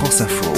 France Info.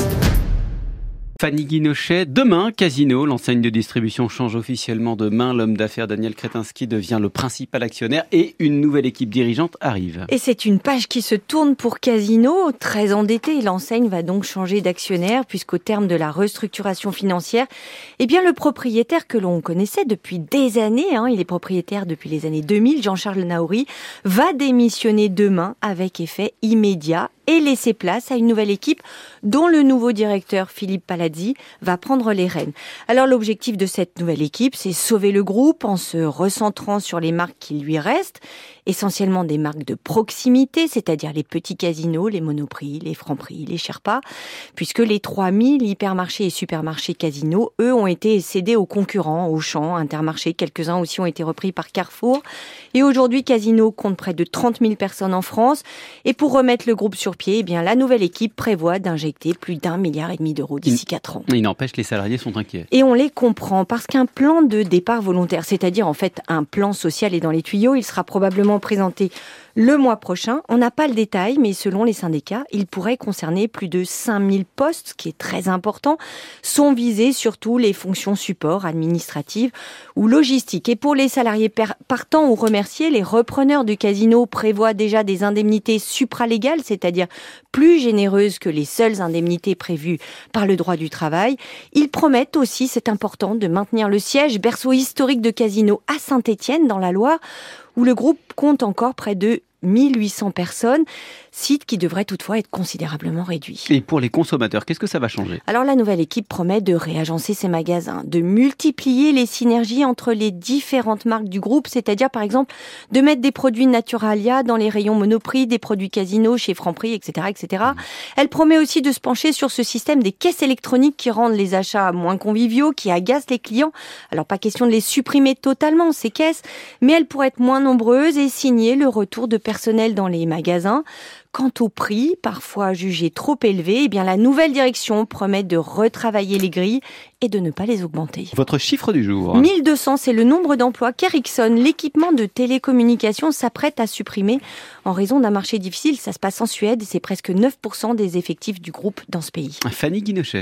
Fanny Guinochet, demain, Casino, l'enseigne de distribution change officiellement de main. L'homme d'affaires Daniel Kretinsky devient le principal actionnaire et une nouvelle équipe dirigeante arrive. Et c'est une page qui se tourne pour Casino, très endetté. L'enseigne va donc changer d'actionnaire puisqu'au terme de la restructuration financière, le propriétaire que l'on connaissait depuis des années, il est propriétaire depuis les années 2000, Jean-Charles Naouri, va démissionner demain avec effet immédiat et laisser place à une nouvelle équipe dont le nouveau directeur Philippe Palazzi va prendre les rênes. Alors l'objectif de cette nouvelle équipe, c'est sauver le groupe en se recentrant sur les marques qui lui restent, essentiellement des marques de proximité, c'est-à-dire les petits casinos, les Monoprix, les Franprix, les Sherpa, puisque les 3000 hypermarchés et supermarchés casinos, eux, ont été cédés aux concurrents, Auchan, Intermarché, quelques-uns aussi ont été repris par Carrefour. Et aujourd'hui, Casino compte près de 30 000 personnes en France. Et pour remettre le groupe sur pied, la nouvelle équipe prévoit d'injecter plus d'1,5 milliard d'euros d'ici 4 ans. Il n'empêche, les salariés sont inquiets. Et on les comprend, parce qu'un plan de départ volontaire, c'est-à-dire en fait un plan social est dans les tuyaux, il sera probablement présenté le mois prochain. On n'a pas le détail, mais selon les syndicats, il pourrait concerner plus de 5000 postes, ce qui est très important. Sont visées surtout les fonctions support, administratives ou logistiques. Et pour les salariés partants ou remerciés, les repreneurs du casino prévoient déjà des indemnités supralégales, c'est-à-dire plus généreuses que les seules indemnités prévues par le droit du travail. Ils promettent aussi, c'est important, de maintenir le siège, berceau historique de Casino à Saint-Étienne, dans la Loire, où le groupe compte encore près de 1800 personnes, site qui devrait toutefois être considérablement réduit. Et pour les consommateurs, qu'est-ce que ça va changer ? Alors la nouvelle équipe promet de réagencer ses magasins, de multiplier les synergies entre les différentes marques du groupe, c'est-à-dire par exemple de mettre des produits Naturalia dans les rayons Monoprix, des produits Casino chez Franprix, etc., etc. Elle promet aussi de se pencher sur ce système des caisses électroniques qui rendent les achats moins conviviaux, qui agacent les clients. Alors pas question de les supprimer totalement, ces caisses, mais elles pourraient être moins nombreuses et signer le retour de personnel dans les magasins. Quant au prix, parfois jugé trop élevé, la nouvelle direction promet de retravailler les grilles et de ne pas les augmenter. Votre chiffre du jour ? 1200, c'est le nombre d'emplois qu'Ericsson, l'équipement de télécommunications, s'apprête à supprimer en raison d'un marché difficile. Ça se passe en Suède et c'est presque 9% des effectifs du groupe dans ce pays. Fanny Guinochet.